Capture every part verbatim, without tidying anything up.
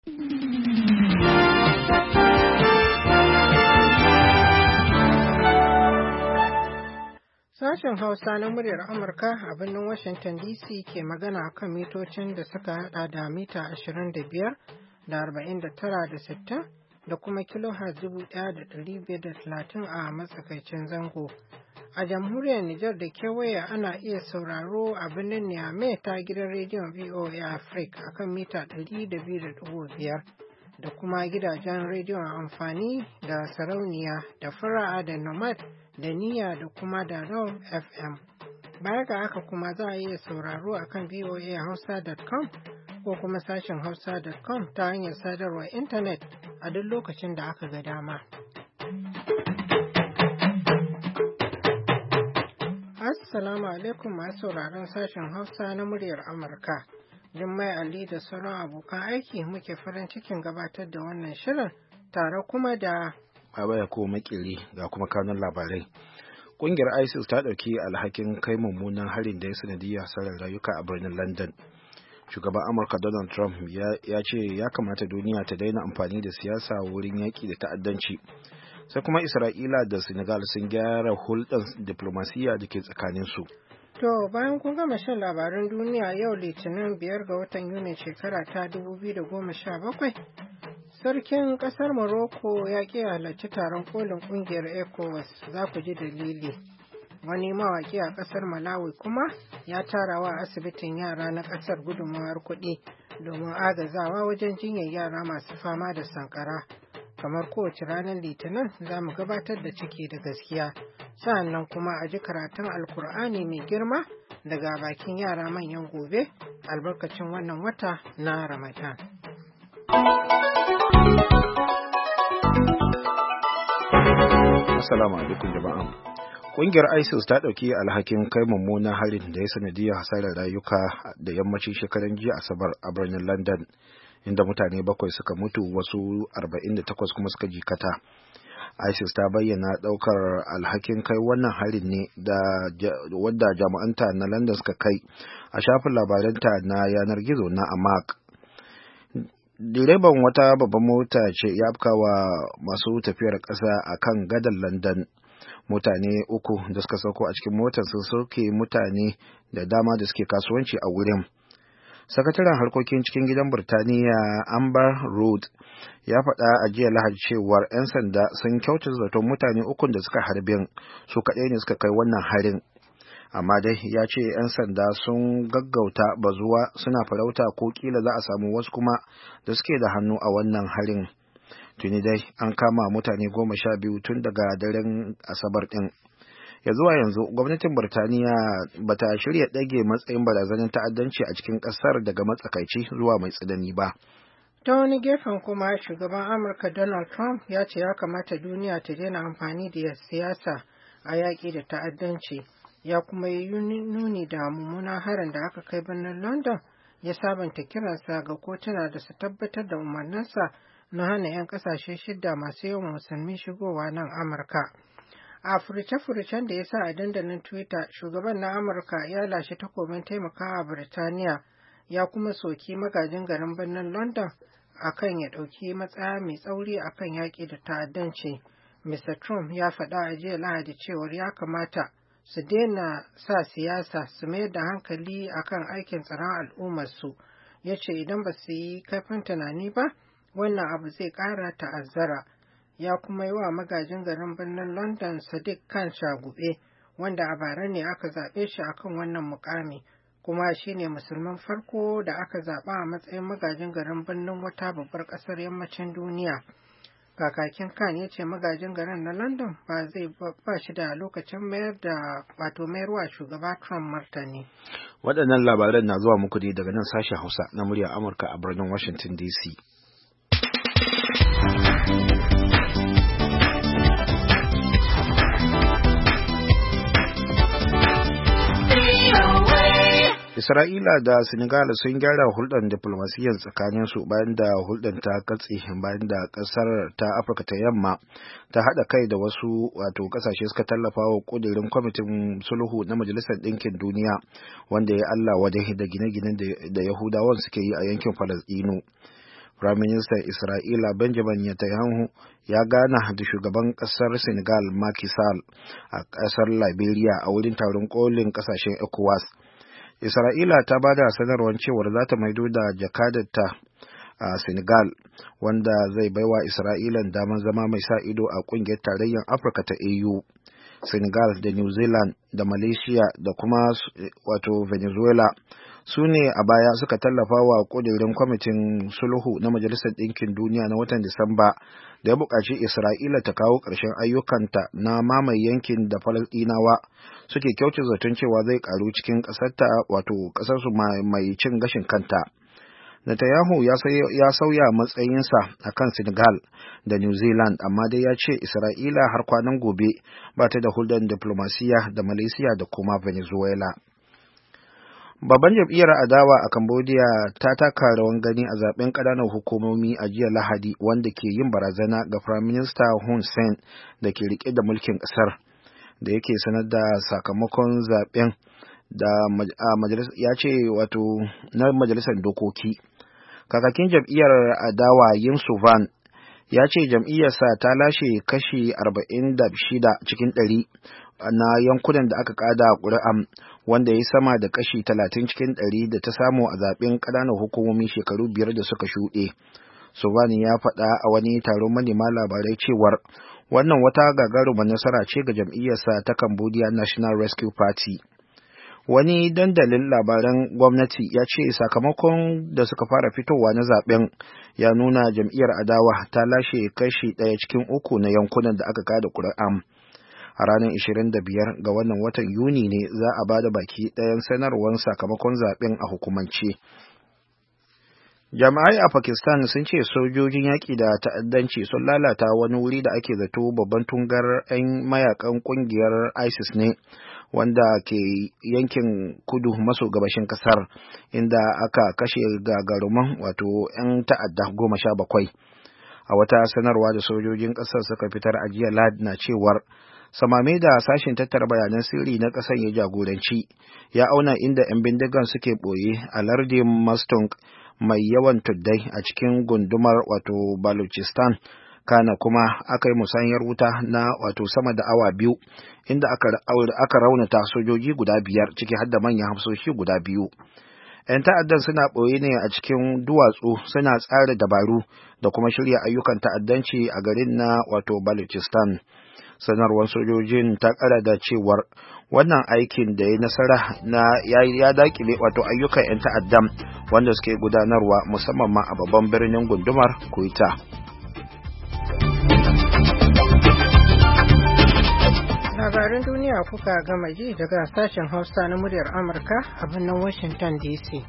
Sashen Hausa na muryar Amurka a birnin Washington D C ke magana kan mitocin da suka hada da mita ashirin da biyar da arba'in da tara da sittin da kuma kilohertz dubu ɗaya da ɗari biyar da talatin a matsakaicin zango. A jamhuriyar Nijar da kewaye ana iya sauraro a birnin Niamey ta gidan rediyon V O A Africa akan mita ɗari da biyu da ɗigo biyar da kuma gidajen rediyon amfani da sarauniya da fara'a da nomad da niyya da kuma da raw F M. Baya ga haka kuma za a iya sauraro a kan V O A hausa dot com ko kuma sashen hausa dot com ta hanyar sadarwar intanet a duk lokacin da aka ga dama. Assalamu alaikum masu sauraron sashen Hausa na muryar Amurka. Jummai Ali da sauran abokan aiki muke farin cikin gabatar da wannan shirin tare kuma da Abaya ko makili ga kuma kanun labarai. Kungiyar ISIS ta ɗauki alhakin kai mummunan harin da ya sanadiyar hasarar rayuka a birnin London. Shugaban Amurka Donald Trump ya ce ya kamata duniya ta daina amfani da siyasa wurin yaƙi da ta'addanci. Sai kuma Isra'ila da Senegal sun gyara hulɗar diplomasiyya da ke tsakaninsu. To bayan kun gama shan labaran duniya yau Litinin biyar ga watan Yuni shekara ta dubu biyu da goma sha bakwai. Sarkin ƙasar Morocco ya ƙi halarci taron kolin ƙungiyar ECOWAS, za ku ji dalili. Wani mawaƙi a ƙasar Malawi kuma ya tara wa asibitin yara na ƙasar gudunmawar kuɗi domin agazawa wajen jinyar yara masu fama da sankara. Kamar kowace ranar Litinin za mu gabatar da ciki da gaskiya, sa'annan kuma a ji karatun Alkur'ani mai girma daga bakin yara manyan gobe albarkacin wannan wata na Ramadan. Assalamu alaikum jama'a. Kungiyar ISIS ta ɗauki alhakin kai mummunan harin da ya sanadiyar hasarar rayuka da yammacin shekaran jiya Asabar a birnin London, inda mutane bakwai suka mutu wasu arba'in da takwas kuma suka jikata. ISIS ta bayyana ɗaukar alhakin kai wannan harin ne da wadda jami'anta na London suka kai a shafin labaranta na yanar gizo na Amaq. Direban wata babban mota ce ya afkawa masu tafiyar ƙasa a kan gadar London. Mutane uku da suka sauko a cikin motar sun sauke mutane da dama da suke kasuwanci a wurin. Sakataren harkokin cikin gidan Birtaniya Amber Rudd ya faɗa a jiya Lahadi cewar 'yan sanda sun kyautata zaton mutane ukun da suka harbin su kaɗai ne suka kai wannan harin. Amma dai ya ce 'yan sanda sun gaggauta bazuwa suna farauta ko kila za a samu wasu kuma da suke da hannu a wannan harin. Tuni dai an kama mutane goma sha biyu tun daga daren Asabar ɗin. Ya zuwa yanzu gwamnatin Birtaniya ba ta shirya ɗage matsayin barazanar ta'addanci a cikin ƙasar daga matsakaici zuwa mai tsanani ba. Ta wani gefen kuma shugaban Amurka Donald Trump ya ce ya kamata duniya ta daina amfani da siyasa a yaƙi da ta'addanci. Ya kuma yi nuni da mummunan harin da aka kai birnin London, ya sabanta kiransa ga kotuna da su tabbatar da umarninsa na hana 'yan ƙasashe shidda masu yawan musulmi shigowa nan Amurka. A furice-furicen da ya sa a dandalin Twitter, shugaban na Amurka ya lashe takobin taimakawa Birtaniya, ya kuma soki magajin garin birnin London akan ya ɗauki matsaya mai tsauri akan yaƙi da ta'addanci. Mister Trump ya faɗa a jiya Lahadi cewar ya kamata su daina sa siyasa su mayar da hankali akan aikin tsaron al'ummarsu. Ya ce idan ba su yi kaifin tunani ba, wannan abu zai ƙara ta'azzara. Ya kuma yi wa magajin garin birnin London Sadiq Khan shagube, wanda a bara ne aka zaɓe shi akan wannan mukami, kuma shi ne musulmin farko da aka zaɓa a matsayin magajin garin birnin wata babbar ƙasar yammacin duniya. Kakakin Khan ya ce magajin garin na London ba zai ba shi da lokacin mayar da wato mayarwa shugaba Trump martani. Waɗannan labaran na zuwa muku ne daga nan sashen Hausa na muryar Amurka a birnin Washington D C. Isra'ila da Senegal sun gyara hulɗar diflomasiyyar tsakaninsu bayan da hulɗar ta katse bayan da ƙasar ta Afirka ta Yamma ta haɗa kai da wasu wato ƙasashe suka tallafa wa ƙudurin kwamitin sulhu na Majalisar Ɗinkin Duniya wanda ya Allah wadai da gine-ginen da Yahudawan suke yi a yankin Falasɗinu. Firaministan Isra'ila Benjamin Netanyahu ya gana da shugaban ƙasar Senegal Macky Sall a ƙasar Liberia a wurin taron kolin ƙasashen ECOWAS. Isra'ila ta ba da sanarwar cewar za ta maido da jakadarta a Senegal, wanda zai baiwa Isra'ilan damar zama mai sa ido a ƙungiyar tarayyar Afirka ta A U. Senegal da New Zealand da Malaysia da kuma wato Venezuela su ne a baya suka tallafa wa ƙudurin kwamitin sulhu na Majalisar Ɗinkin Duniya na watan Disamba da ya buƙaci Isra'ila ta kawo ƙarshen ayyukanta na mamaye yankin da Falasɗinawa suke kyauce zaton cewa zai ƙaru cikin ƙasarta wato ƙasarsu mai cin gashin kanta. Netanyahu ya sauya matsayinsa a kan Senegal da New Zealand, amma dai ya ce Isra'ila har kwanan gobe ba ta da hulɗar diplomasiya da Malaysia da kuma Venezuela. Babban jam'iyyar adawa a Cambodia ta taka rawan gani a zaben ƙananan hukumomi a jiya Lahadi, wanda ke yin barazana ga Prime Minister Hun Sen da ke rike da mulkin ƙasar, da yake sanar da sakamakon zaben da ya ce wato na majalisar dokoki. Kakakin jam'iyyar adawa Yin Suvan ya ce jam'iyyarsa ta lashe kashi arba'in da shida cikin ɗari na yankunan da aka kada ƙuri'an, wanda ya sama da kashi talatin cikin ɗari da ta samu a zaben ƙananan hukumomi shekaru biyar da suka shuɗe. Suvan ya faɗa a wani taron manema labarai cewar wannan wata gagarumar nasara ce ga jam'iyyarsa ta Cambodia National Rescue Party. Wani dandalin labaran gwamnati ya ce sakamakon da suka fara fitowa na zaben ya nuna jam'iyyar adawa ta lashe kashi ɗaya cikin uku na yankunan da aka kada ƙuri'an. A ranar ishirin da biyar ga wannan watan Yuni ne za a bada baki ɗayan sanarwar sakamakon zaben a hukumance. Jami'ai a Pakistan sun ce sojojin yaƙi da ta'addanci sun lalata wani wuri da ake zato babban tungar 'yan mayakan ƙungiyar ISIS ne, wanda ke yankin kudu maso gabashin kasar, inda aka kashe gagaruman wato 'yan ta'adda goma sha bakwai. A wata sanarwa da sojojin kasar suka fitar a jiya Lahadi na cewar samame da sashen tattara bayanan sirri na kasar ya jagoranci ya auna inda 'yan bindigan suke ɓoye a lardin Mastung mai yawan tuddai a cikin gundumar wato Balochistan. Kana kuma aka yi musayar wuta na wato sama da awa biyu, inda aka, aka raunata sojoji guda biyar ciki har da manyan hafsoshi guda biyu. 'Yan ta'addan suna ɓoye ne a cikin duwatsu, suna tsara dabaru da kuma shirya ayyukan ta'addanci a garin na wato Balochistan. Sanarwar sojojin ta ƙara da cewar wannan aikin da ya nasara na ya, ya dakile wato ayyukan 'yan ta'addan wanda suke gudanarwa musamman ma a babban birnin gundumar Quetta. Labaran duniya kuka gama ji daga sashen Hausa na muryar Amurka a birnin Washington D C.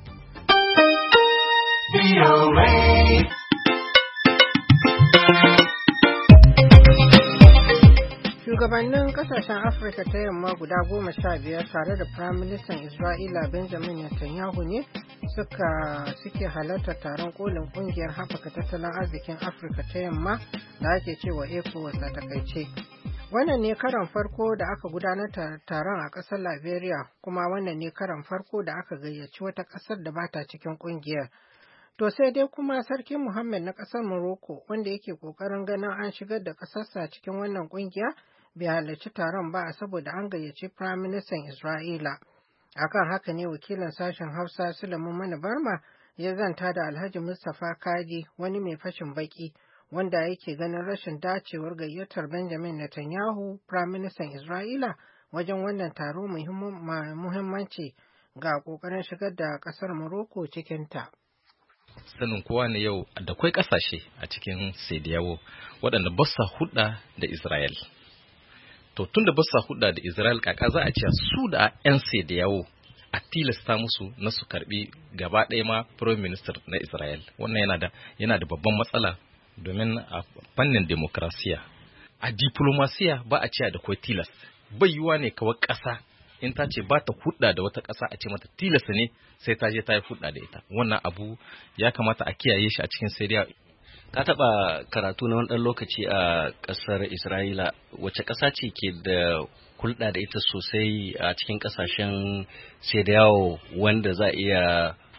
Shugabannin kasashen Afirka ta yamma guda goma sha biyar tare da Firaministan Isra'ila Benjamin Netanyahu ne suka suke halartar taron kolin kungiyar haɓaka tattalin arzikin Afirka ta yamma da ake cewa ECOWAS a takaice. Wannan ne karan farko da aka gudanar taron a ƙasar Liberia, kuma wannan ne karan farko da aka gayyaci wata ƙasar da bata cikin ƙungiyar. To sai dai kuma Sarki Muhammad na ƙasar Morocco, wanda yake ƙoƙarin ganin an shigar da ƙasarsa cikin wannan ƙungiya, bai halarci taron ba saboda an gayyaci Firaministan Isra'ila. Akan haka ne wakilin sashen Hausa Sulaiman Mani Barma ya zanta da Alhaji Mustapha Kadi, wani mai fashin baki, wanda yake ganin rashin dacewar gayyatar Benjamin Netanyahu, Firaministan Isra'ila, wajen wannan taro mai muhimmanci ga ƙoƙarin shigar da ƙasar Morocco cikinta. Sanin kowa ne yau da kwai ƙasashe a cikin Sediyawo waɗanda ba sa hudda da Isra'il. To tun da ba sa hudda da Isra'il, kaka za a ce su da 'yan Sediyawo a tilasta musu na su karbi gaba ɗaya ma Prime Minister na Isra'il. Wannan yana da yana da babban matsala, domin a fannin demokrasiya, a diplomasiya ba a ce da kwai tilas. Bai yiwa ne kawai ƙasa in ta ce ba ta hudda da wata ƙasa a ce mata tilasta ne sai ta je ta yi hudda da ita. Wannan abu ya kamata a kiyaye shi a cikin Sediya. Ka taɓa karatu na wani ɗan lokaci a ƙasar Isra'ila, wace ƙasa ce ke da hulɗa da ita sosai a cikin ƙasashen Sediyawo wanda za a iya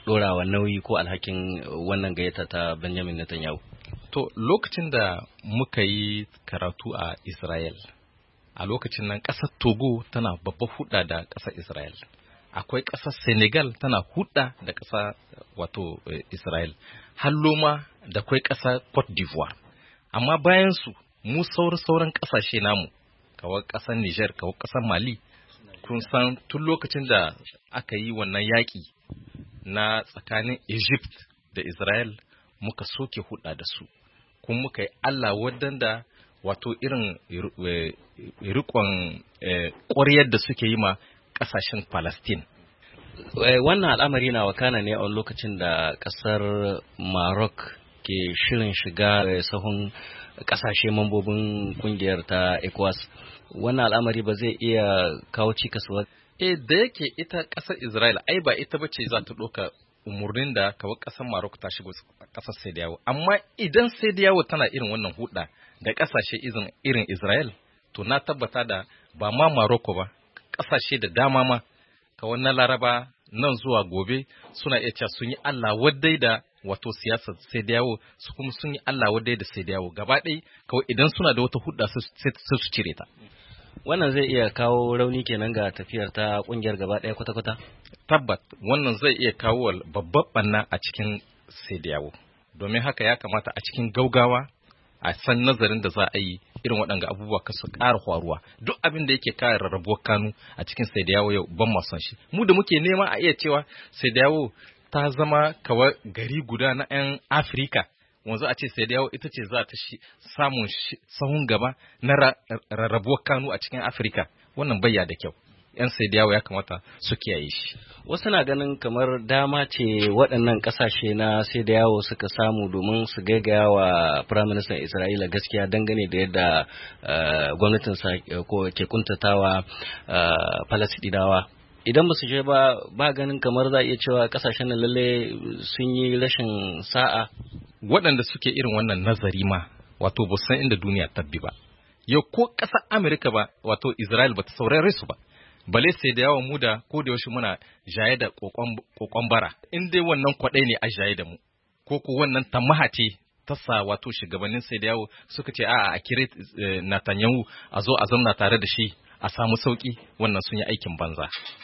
ɗorawa nauyi ko alhakin wannan gayyata ta Benjamin Netanyahu? To lokacin da muka yi karatu a Israel, a lokacin nan ƙasar Togo tana babbar hudda da ƙasar Israel. Akwai ƙasar Senegal tana hudda da ƙasa wato Israel. Halloma da akwai ƙasar Cote d'Ivoire. Amma bayan su mu sauran sauran ƙasashe namu, kawai ƙasar Niger, kawai ƙasar Mali, kun san tun lokacin da aka yi wannan yaƙi na tsakanin Egypt da Israel muka soke hudda da su. Kun muka yi Allah wadanda wato irin rikon ƙwaryar da suke yi ma ƙasashen Palestine. Wannan al'amari na wakana ne a lokacin da ƙasar Maroc ke shirin shiga sahun ƙasashe mambobin ƙungiyar ta ECOWAS. Wannan al'amari ba zai iya kawo cikas ba? Eh, da yake ita ƙasar Israel ai ba ita bace za ta ɗauka umurnin da kawai ƙasar Maroc ta shigo ƙasar Sediyawo. Amma idan Sediyawo tana irin wannan huɗa da ƙasashe irin Israel, to na tabbata da ba ma Morocco ba, ƙasashe da dama ma, kawai na Laraba nan zuwa gobe suna iya cewa sun yi Allah wadai da wato siyasar Sediyawo, su kuma sun yi Allah wadai da Sediyawo. Gaba ɗaya kawai idan suna da wata huɗa sai su cire ta. Wannan zai iya kawo rauni kenan ga tafiyar ta ƙungiyar gaba ɗaya kwata-kwata? Tabbat, wannan zai iya kawo babban ɓanna a cikin Sediyawo. Domin haka ya kamata a cikin gaugawa a san nazarin da za a yi irin waɗanga abubuwa ka su ƙara faruwa. Duk abin da yake kare rarrabuwar kanu a cikin Sediyawo yau ban ma son shi. Mu da muke nema a iya cewa Sediyawo ta zama kawai gari guda na 'yan Afirka. Wanzu a ce Sediyawo ita ce za ta samun sahun gaba na rarrabuwar kanu a cikin Afirka. Wannan bayya da kyau. 'Yan Sediyawo ya kamata su kiyaye shi. Wasu na ganin kamar dama ce waɗannan ƙasashe na Sediyawo suka samu domin su gaigaya wa Firaministan Isra'ila gaskiya dangane da yadda uh, gwamnatinsa ko ke kuntatawa uh, Falasɗinawa. Idan ba su je ba, ba ganin kamar za a iya cewa ƙasashen nan lalle sun yi rashin sa'a. Waɗanda suke irin wannan nazari ma, wato ba san inda duniya tabbi ba. Yau ko ƙasar Amerika ba, wato Isra'il ba ta saurare su ba. Bale sai da yawan mu da ko da yaushe muna jaye da kokon bara. In dai wannan kwaɗai ne a jaye da mu, ko ko wannan tamaha ce ta sa wato shugabannin sai da yawo suka ce a'a a kire Netanyahu a zo a zauna tare da shi a samu sauki, wannan sun yi aikin banza.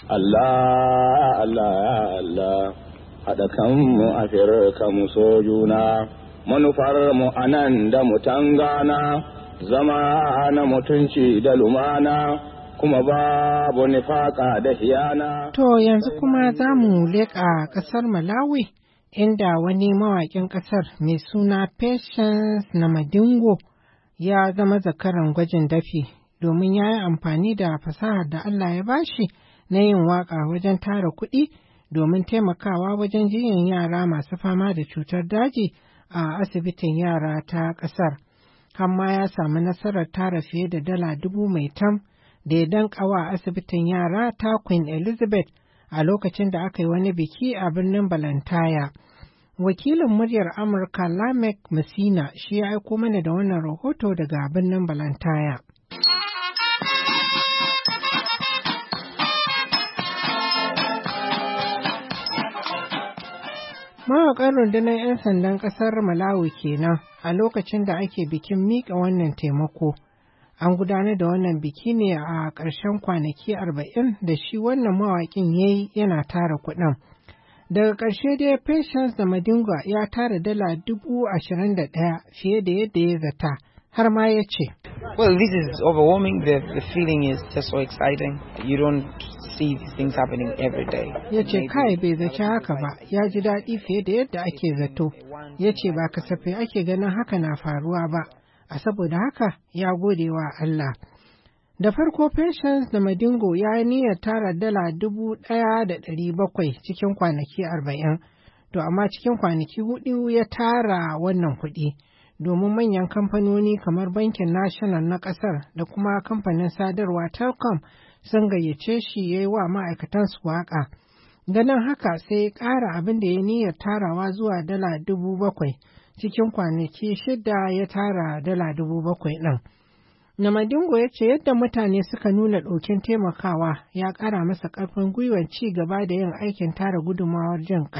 Allah Allah Allah haɗa kanmu a firka mu so juna, manufar mu anan da mu tangana, zama na mutunci da lumana, kuma babu nifaka da hiyana. To yanzu kuma za mu leƙa ƙasar Malawi, inda wani mawaƙin ƙasar mai suna Patience Namadingo ya zama zakaran gwajin dafi domin ya yi amfani da fasahar da Allah ya bashi na yin waƙa wajen tara kuɗi domin taimakawa wajen jinyar yara masu fama da cutar daji a asibitin yara ta ƙasar. Hamma ya samu nasarar tara fiye da dala dubu mai tam da ya danƙawa asibitin yara ta Queen Elizabeth a lokacin da aka yi wani biki a birnin Balantaya. Wakilin muryar Amurka Lamek Messina shi ya aiko mana da wannan rahoto daga birnin Balantaya. Mawaƙan rundunar 'yan sandan ƙasar Malawi kenan a lokacin da ake bikin miƙa wannan taimako. An gudanar da wannan biki ne a ƙarshen kwanaki arba'in da shi wannan mawaƙin ya yi yana tara kuɗin. Daga ƙarshe dai Patience Namadingo ya tara dala dubu ashirin da ɗaya fiye da yadda ya zata, har ma ya ce. Well, this is overwhelming. The, the feeling is just so exciting. You don't see these things happening every day. Ya ce kai bai zaci haka ba, ya ji daɗi fiye da yadda ake zato. Ya ce ba kasafai ake ganin haka na faruwa ba. A saboda haka ya gode wa Allah. Da farko Patience Namadingo ya niyyar tara dala dubu ɗaya da ɗari bakwai cikin kwanaki arba'in, to amma cikin kwanaki hudu ya tara wannan kuɗi, domin manyan kamfanoni kamar Bankin National na ƙasar da kuma kamfanin sadarwa Telkom sun gayyace shi ya yi wa ma'aikatansu waƙa. Ganin haka sai ya ƙara abin da ya niyyar tarawa zuwa dala dubu bakwai. Cikin kwanaki shida ya tara dala dubu bakwai ɗin. Namadingo ya ce yadda mutane suka nuna ɗokin taimakawa ya ƙara masa ƙarfin gwiwar ci gaba da yin aikin tara gudunmawar jin ƙai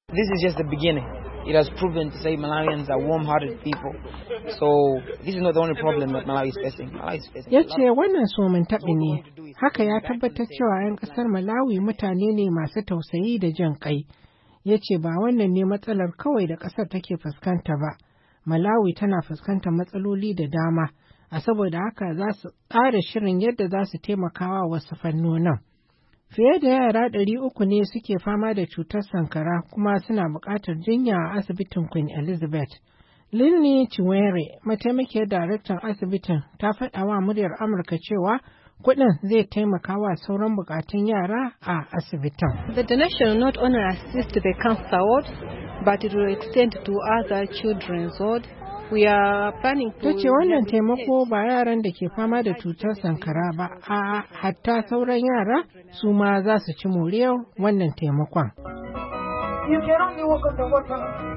This is just the beginning. It has proven to say Malawians are warm-hearted people. So this is not the only problem that Malawi is facing. Malawi is facing. Ya ce wannan somin taɓi ne, haka ya tabbatar cewa 'yan ƙasar Malawi mutane ne masu tausayi da jin ƙai. Ya ce ba wannan ne matsalar kawai da ƙasar take fuskanta ba. Malawi tana fuskantar matsaloli da dama, a saboda haka za su tsara shirin yadda za su taimakawa wasu fannonin. Fiye da yara ɗari uku ne suke fama da cutar sankara kuma suna buƙatar jinya a asibitin Queen Elizabeth. Lilly Chiwere, mataimakiyar daraktan asibitin, ta faɗa wa muryar Amurka cewa kuɗin zai taimaka wa sauran buƙatun yara a asibitin. The donation will not only assist the cancer ward, but it will extend to other children's ward. We are planning to... Ta ce wannan taimako ba yaran da ke fama da cutar sankara ba, a hatta sauran yara su ma za su ci moriyar wannan taimakon. You can only walk on the water,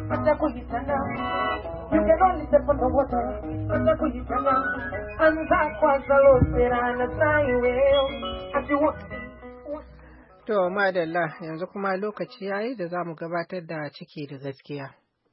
you can only step on the water, and that was the Lord and you To, madalla, yanzu kuma lokaci yayi da za mu gabatar da ciki da gaskiya.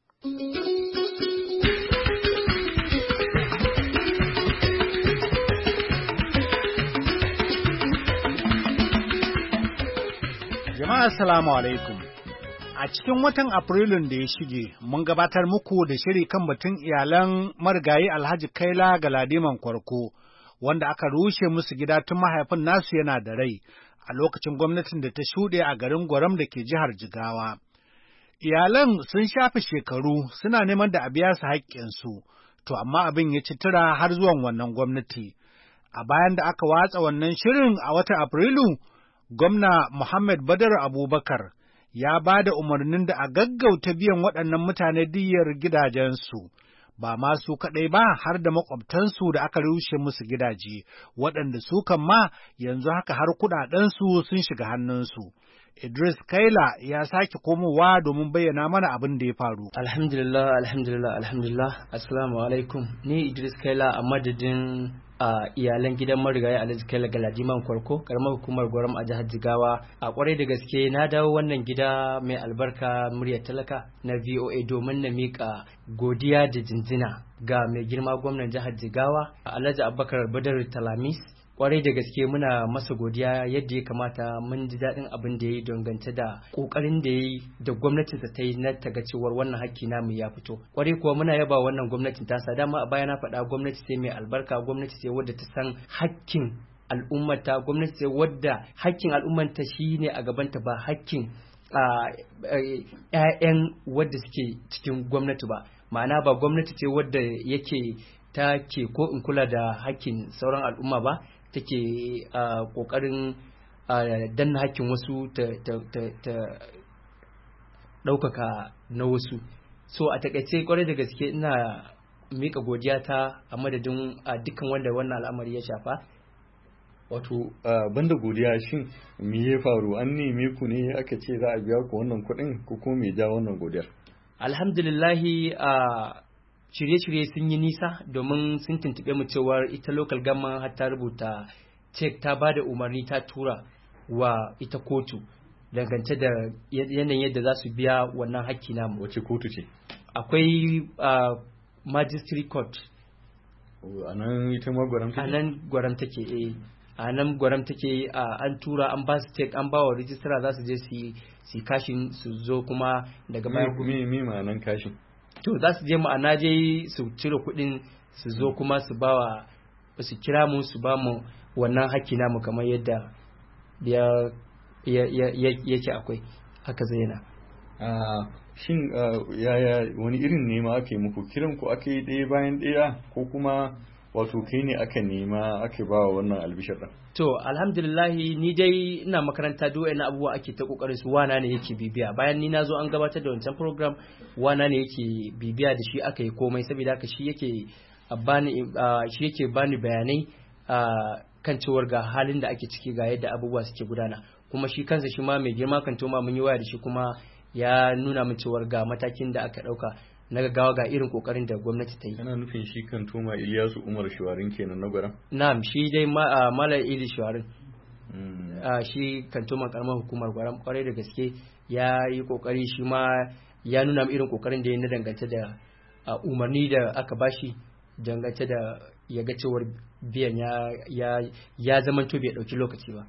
Jama'a assalamu alaikum. A cikin watan Afrilun da ya shige, mun gabatar muku da shiri kan batun iyalan marigayi Alhaji Kaila Galadiman Kwarko, wanda aka rushe musu gida tun mahaifin nasu yana da rai a lokacin gwamnatin da ta shuɗe a garin Gwaram da ke jihar Jigawa. Iyalan sun shafe shekaru suna neman da a biya su haƙƙinsu, to amma abin ya ci tura har zuwan wannan gwamnati. A bayan da aka watsa wannan shirin a watan Afrilu, Gwamna Muhammad Badar Abubakar ya ba da umarnin da a gaggauta biyan waɗannan mutane diyyar gidajensu, ba ma su kaɗai ba har da maƙwabtansu da aka rushe musu gidaje, waɗanda su kan ma yanzu haka har kuɗaɗensu sun shiga hannunsu. Idris Kaila ya sake komowa domin bayyana mana abin da ya faru. Alhamdulillah, alhamdulillah, alhamdulillah, assalamu alaikum. Ni Idris Kaila a madadin a iyalan gidan marigayi Alhaji Kaila Galadiman Kwarko, karamar hukumar Gwaram a jihar Jigawa. A kwarai da gaske na dawo wannan gida mai albarka muryar talaka na V O A domin na miƙa godiya da jinjina ga mai girma gwamnan jihar Jigawa, Alhaji Abubakar Badar Talamis. Kwarai da gaske muna masa godiya yadda ya kamata, mun ji daɗin abin da ya yi dangance da ƙoƙarin da ya yi da gwamnatinsa ta yi na taga cewar wannan hakki namu ya fito. Kwarai kuwa muna yaba wannan gwamnatin tasa, dama a baya na faɗa gwamnati ce mai albarka, gwamnati ce wadda ta san hakkin al'ummata, gwamnati ce wadda hakkin al'ummata shi ne a gabanta ba hakkin ‘ya'yan wadda suke cikin gwamnati ba. Ma'ana ba gwamnati ce wadda yake ta ke ko in kula da hakkin sauran al'umma ba, take ƙoƙarin danna hakkin wasu ta ɗaukaka na wasu. So a takaice kwarai da gaske ina mika godiya ta a madadin dukkan wanda wannan al'amari ya shafa. Wato banda godiya, shin me ya faru? An neme ku ne aka ce za a biya ku wannan kuɗin ko kuma me ja wannan godiyar? Alhamdulillahi a shirye-shirye sun yi nisa, domin sun tuntuɓe mu cewar ita local government har ta rubuta cek ta ba da umarni ta tura wa ita kotu dangance da yanayin yadda za su biya wannan hakki namu. Wace kotu ce? Akwai uh, magistrate court. A nan ita ma Gwaram take? A nan Gwaram take, eh. A nan Gwaram take, an tura an ba su cek, an ba wa rijistara za su je su kashin su zo kuma daga baya. Me me ma'anan kashin? To za su je ma'ana je su cire kuɗin su zo kuma su ba wa su kira mu su ba mu wannan haƙƙi namu kamar yadda ya yake akwai haka zaina. Shin yaya wani irin nema aka yi muku? Kiran ku aka yi ɗaya bayan ɗaya ko kuma wato kai ne aka nema aka ba wa wannan albishir ɗin? To alhamdulillahi ni dai ina makaranta duk wani abubuwa ake ta kokarin su, wana ne yake bibiya. Bayan ni nazo an gabatar da wancan program, wana ne yake bibiya da shi aka yi komai, saboda haka shi yake bani shi yake bani bayanai kan cewar ga halin da ake ciki, ga yadda abubuwa suke gudana. Kuma shi kansa shi ma mai girma kan toma mun yi waya da shi kuma ya nuna min cewar ga matakin da aka dauka na gaggawa, ga irin kokarin da gwamnati ta yi. Kana nufin shi kan toma Iliyasu Umar Shuwarin kenan na Gwaram? Na'am, shi dai Malam Ili Shuwarin. shi kantoman karamar hukumar Gwaram kwarai da gaske ya yi kokari shi ma ya nuna irin kokarin da ya na dangance da umarni da aka bashi dangance da ya ga cewar biyan ya ya zamanto bai dauki lokaci ba.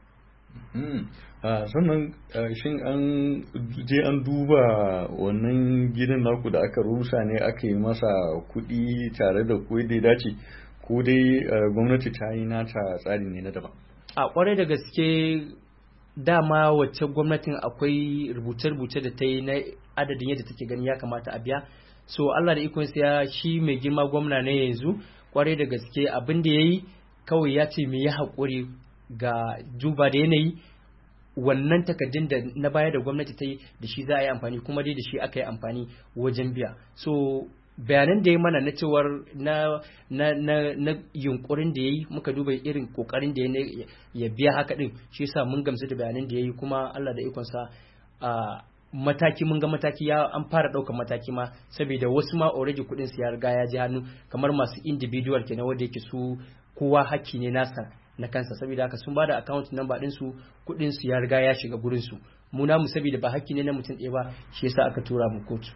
sannan shin an je an duba wannan gidan naku da aka rusa ne aka yi masa kuɗi tare da ko da dace ko dai gwamnati ta yi nata tsari ne na daban? A kwarai da gaske dama wacce gwamnatin akwai rubuce-rubuce da ta yi na adadin yadda take gani ya kamata a biya, so Allah da ikon ya shi mai girma gwamna ne yanzu kwarai da gaske abin da ya yi kawai ya ce me ya haƙuri ga duba da yanayi wannan takaddun da na baya da gwamnati ta yi da shi za a yi amfani kuma dai da shi aka yi amfani wajen biya. So bayanan da ya mana na cewar na na na, na yunkurin da ya yi muka duba irin kokarin da ya ya biya haka din, shi yasa mun gamsu da bayanan da ya yi kuma Allah da ikonsa a mataki mun ga mataki ya an fara ɗaukar mataki ma saboda wasu ma already kuɗin su ya riga ya ji hannu kamar masu individual kenan wanda yake su kowa hakki ne nasa na kansa saboda haka sun bada account number din su kuɗin su ya riga ya shiga gurin su mu namu saboda ba hakki ne na mutum ɗaya ba shi yasa aka tura mu kotu.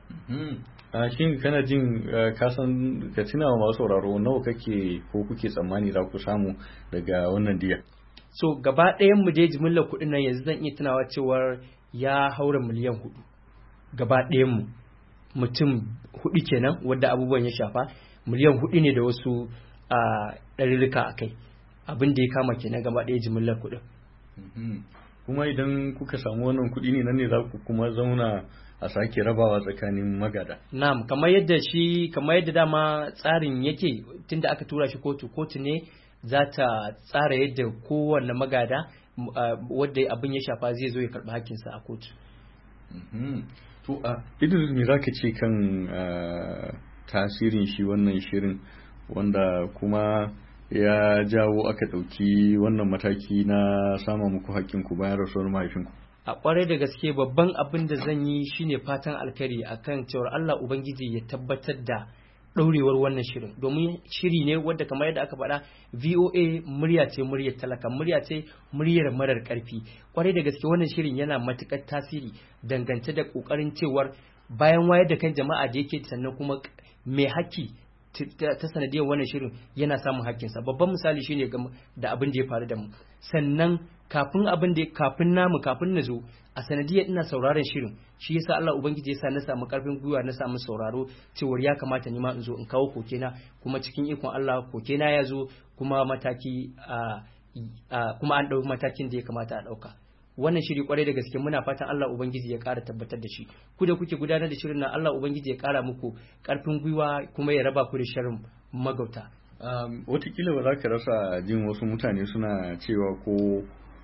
a shin kana jin ka san ka tuna wa masu sauraro nawa kake ko kuke tsammani za ku samu daga wannan diya? So gaba ɗayan mu dai jimillar kuɗin nan yanzu zan iya tunawa cewar ya haura miliyan hudu gaba ɗayan mu mutum hudu kenan wadda abubuwan ya shafa miliyan hudu ne da wasu a ɗarirrika a kai abin da ya kama kenan gaba ɗaya jimillar kuɗin. Kuma idan kuka samu wannan kuɗi ne nan ne za ku kuma zauna a sake rabawa tsakanin magada? Na'am, kamar yadda shi kamar yadda dama tsarin yake tunda aka tura shi kotu kotu ne za ta tsara yadda kowanne magada wadda abin ya shafa zai zo ya karɓi hakkinsa a kotu. To a Idris me za ka ce kan tasirin shi wannan shirin wanda kuma ya jawo aka ɗauki wannan mataki na sama muku hakkinku bayan rasuwar mahaifinku? A ƙwarai da gaske babban abin da zan yi shine fatan alkhairi akan cewar Allah Ubangiji ya tabbatar da ɗaurewar wannan shirin domin shiri ne wadda kamar yadda aka faɗa V O A murya ce muryar talaka murya ce muryar marar ƙarfi. Ƙwarai da gaske wannan shirin yana matuƙar tasiri dangance da ƙoƙarin cewar bayan wayar da kan jama'a da yake sannan kuma mai haƙƙi ta sanadiyar wannan shirin yana samun hakkinsa. Babban misali shine da abin da ya faru da mu sannan kafin abin da kafin namu kafin na zo a sanadiyar ina sauraron shirin shi yasa Allah Ubangiji yasa na samu karfin gwiwa na samu sauraro cewar ya kamata ni ma in zo in kawo kokena kuma cikin ikon Allah kokena ya zo kuma mataki kuma an ɗauki matakin da ya kamata a ɗauka. Wannan shiri kwarai da gaske muna fatan Allah Ubangiji ya ƙara tabbatar da shi. Ku da kuke gudanar da shirin nan Allah Ubangiji ya ƙara muku ƙarfin gwiwa kuma ya raba ku da sharrin magauta. Wataƙila ba za ka rasa jin wasu mutane suna cewa ko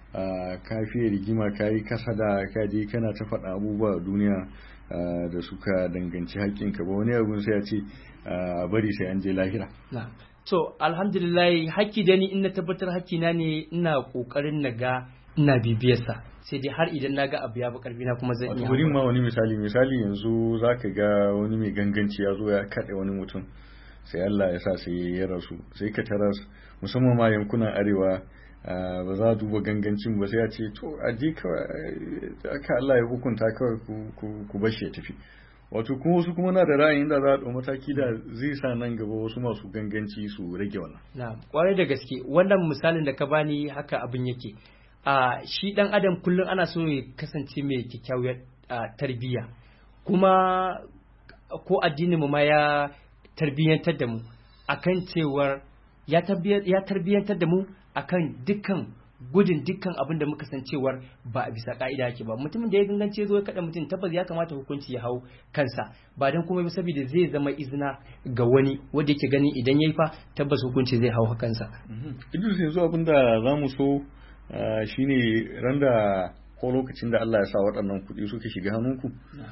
ka fiye rigima ka yi kasada ka je kana ta faɗa abubuwa a duniya da suka danganci haƙƙinka ba wani abun sai ya ce a bari sai an je lahira. To alhamdulillah haƙƙi da ni in na tabbatar haƙƙina ne ina ƙoƙarin na ga ina bibiyarsa sai dai har idan na ga abu ya bi karfi na kuma zan iya. Wato ma wani misali misali yanzu zaka ga wani mai ganganci ya zo ya kaɗe wani mutum sai Allah ya sa sai ya rasu sai ka taras musamman ma yankunan arewa ba za a duba gangancin ba sai ya ce to a je kawai aka Allah ya hukunta kawai ku bashi ya tafi. Wato kuma wasu kuma na da ra'ayin da za a ɗau mataki da zai sa nan gaba wasu masu ganganci su rage wannan. Na kwarai da gaske wannan misalin da ka bani haka abin yake. a shi dan adam kullum ana so ya kasance mai kyakkyawar tarbiyya kuma ko addinin mu ma ya tarbiyyantar da mu akan cewar ya tarbiyyantar da mu akan dukkan gudun dukkan abin da muka san cewar ba a bisa ka'ida yake ba. Mutumin da ya gangance zo ya kada mutum tabbas ya kamata hukunci ya hau kansa ba dan kuma saboda zai zama izina ga wani wanda yake gani idan yayi fa tabbas hukunci zai hau kansa. Idris yanzu abin da zamu so Uh, shine ran da ko lokacin da Allah ya sa waɗannan kuɗi suka shiga hannunku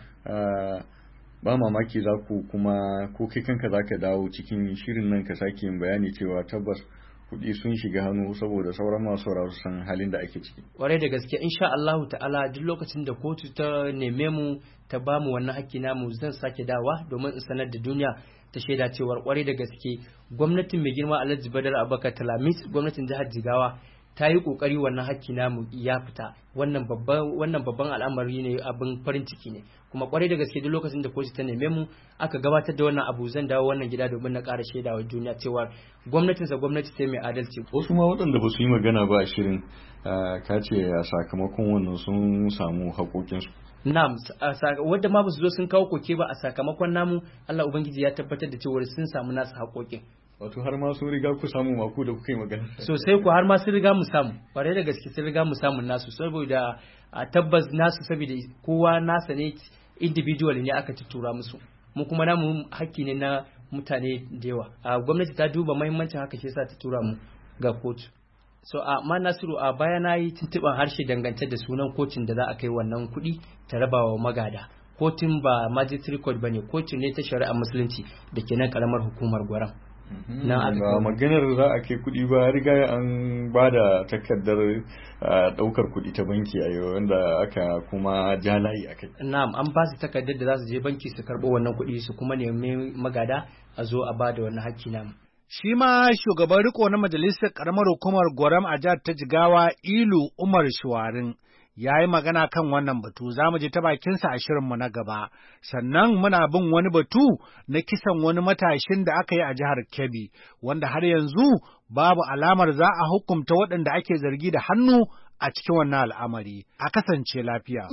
uh, ba mamaki za ku kuma ko kai kanka za ka dawo cikin shirin nan ka sake yin bayani cewa tabbas kuɗi sun shiga hannu saboda sauran masu sauraro san halin da ake ciki. Kwarai da gaske insha Allahu ta'ala duk lokacin da kotu ta neme mu ta ba mu wannan haƙƙi namu zan sake dawa domin in sanar da duniya ta shaida cewar kwarai da gaske gwamnatin mai girma Alhaji Badar Abubakar Talamis gwamnatin jihar Jigawa ta yi kokari wannan hakki namu ya fita. Wannan babban wannan babban al'amari ne, abin farin ciki ne, kuma kwarai da gaske duk lokacin da kotu ta neme mu aka gabatar da wannan abu zan dawo wannan gida domin na ƙara shaida wa duniya cewa gwamnatinsa gwamnati ce mai adalci. Wasu ma waɗanda ba su yi magana ba a shirin ka ce a sakamakon wannan sun samu haƙoƙinsu. Na'am, wadda ma ba su zo sun kawo koke ba, a sakamakon namu Allah Ubangiji ya tabbatar da cewa sun samu nasu haƙoƙin. Wato har ma sun riga ku samu mako da kuka yi magana. Sosai ku har ma sun riga mu samu, ƙwarai da gaske sun riga mu samu nasu, saboda a tabbas nasu saboda kowa nasa ne individual ne aka tura musu. Mu kuma namu hakki ne na mutane da yawa. Gwamnati ta duba muhimmancin haka shi yasa ta tura mu ga kotu. So a ma Nasiru a baya na yi tuntuɓar harshe dangance da sunan kotun da za a kai wannan kuɗi ta rabawa magada. Kotun ba magistrate court bane, kotun ne ta shari'ar musulunci da ke nan karamar hukumar Gwaram. Na ba maganar za a kai kuɗi ba, riga an ba da takardar ɗaukar kuɗi ta banki a yau wanda aka kuma ja layi a kai. Na'am, an ba su takardar da za su je banki su karɓo wannan kuɗi su kuma nemi magada a zo a ba da wannan hakki namu. Shi ma shugaban riko na majalisar ƙaramar hukumar Gwaram a jihar ta Jigawa, Ilu Umar Shuwarin, ya yi magana kan wannan batu, za mu je ta bakinsa a shirinmu na gaba. Sannan muna bin wani batu na kisan wani matashin da aka yi a jihar Kebbi, wanda har yanzu babu alamar za a hukunta waɗanda ake zargi da hannu a cikin wannan al'amari. A kasance lafiya.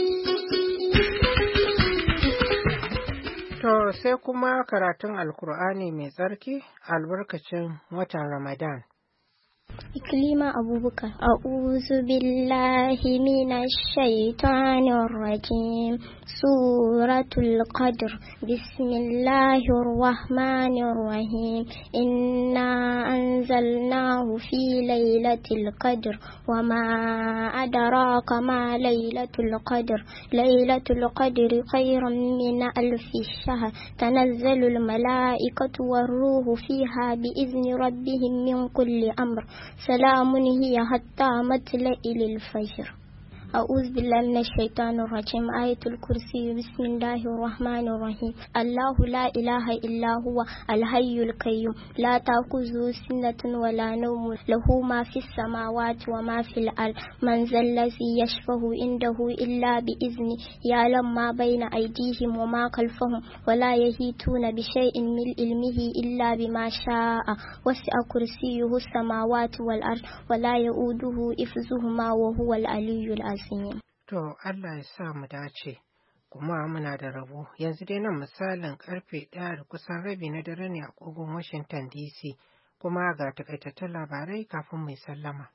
To sai kuma karatun Alkur'ani mai tsarki albarkacin watan Ramadan. Iklima Abubakar. A'udhu billahi minash shaitanir rajim. Suratul Qadr. Bismillahir rahmanir rahim. Inna anzalnahu fi laylatil qadr. Wama adraka ma laylatul qadr. Laylatul qadri khayran min alfi shahr. Tanazzalul malaikatu war-ruhu fiha bi'izni rabbihim min kulli amr. سلام هي حتى مطلع الفجر. أعوذ بالله من الشيطان الرجيم. آية الكرسي. بسم الله الرحمن الرحيم. الله لا إله إلا هو الحي القيوم لا تأخذه سنة ولا نوم له ما في السماوات وما في الأرض من ذا الذي يشفع عنده إلا بإذنه يعلم ما بين أيديهم وما خلفهم ولا يحيطون بشيء من علمه إلا بما شاء وسع كرسيه السماوات والأرض ولا يؤوده حفظهما وهو العلي العظيم. To Allah ya sa mu dace, kuma muna da rabo. Yanzu dai nan misalin karfe ɗaya da kusan rabi na dare ne a kogon Washington D C, kuma ga takaitattun labarai kafin mai sallama.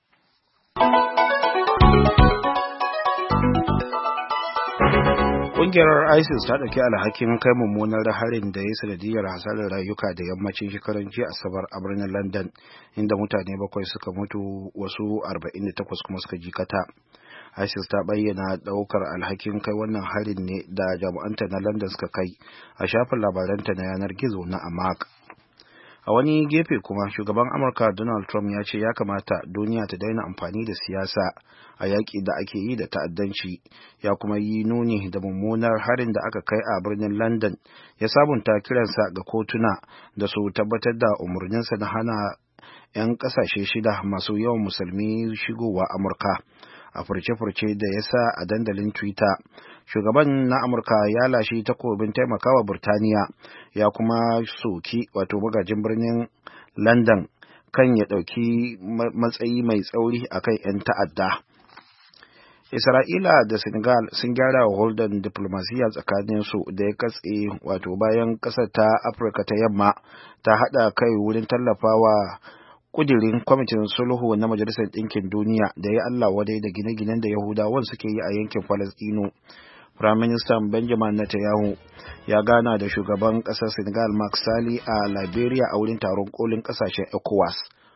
Ƙungiyar ISIS ta ɗauki alhakin kai mummunar harin da ya sanadiyar hasarar rayuka da yammacin shekaran jiya Asabar a birnin London, inda mutane bakwai suka mutu wasu arba'in da takwas kuma suka jikata. ISIS ta bayyana ɗaukar alhakin kai wannan harin ne da jami'anta na London suka kai a shafin labaranta na yanar gizo na Amaq. A wani gefe kuma shugaban Amurka Donald Trump ya ce ya kamata duniya ta daina amfani da siyasa a yaƙi da ake yi da ta'addanci, ya kuma yi nuni da mummunar harin da aka kai a birnin London, ya sabunta kiransa ga kotuna da su tabbatar da umarninsa na hana 'yan ƙasashe shida masu yawan musulmi shigowa Amurka. A furce-furce da ya sa a dandalin Twitter, shugaban na Amurka ya lashe takobin taimakawa Burtaniya, ya kuma soki wato magajin birnin London kan ya ɗauki matsayi mai tsauri a kan 'yan ta'adda. Isra'ila da Senegal sun gyara wa hulɗar diplomasiya tsakaninsu da ya katse wato bayan ƙasar ta Afirka ta yamma ta haɗa kai wurin tallafawa kudirin kwamitin sulhu na Majalisar Ɗinkin Duniya da ya Allah wadai da gine-ginen da Yahudawan suke yi a yankin Falasɗinu. Firaministan Benjamin Netanyahu ya gana da shugaban ƙasar Senegal Macky Sall a Liberia a wurin taron kolin ƙasashen ECOWAS.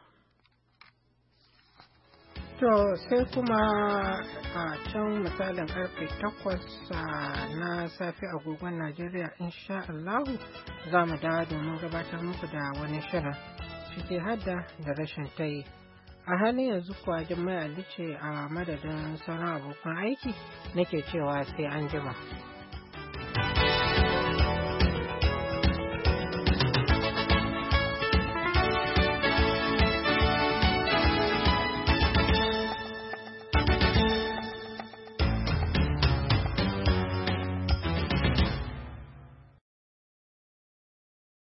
To sai kuma a can misalin karfe takwas na safe agogon Najeriya insha Allahu za mu dawo domin gabatar muku da wani shirin. Ciki hada da rashin tayi. A halin yanzu kuwa Jummai Ali ce a madadin sauran abokan aiki nake cewa sai an jima.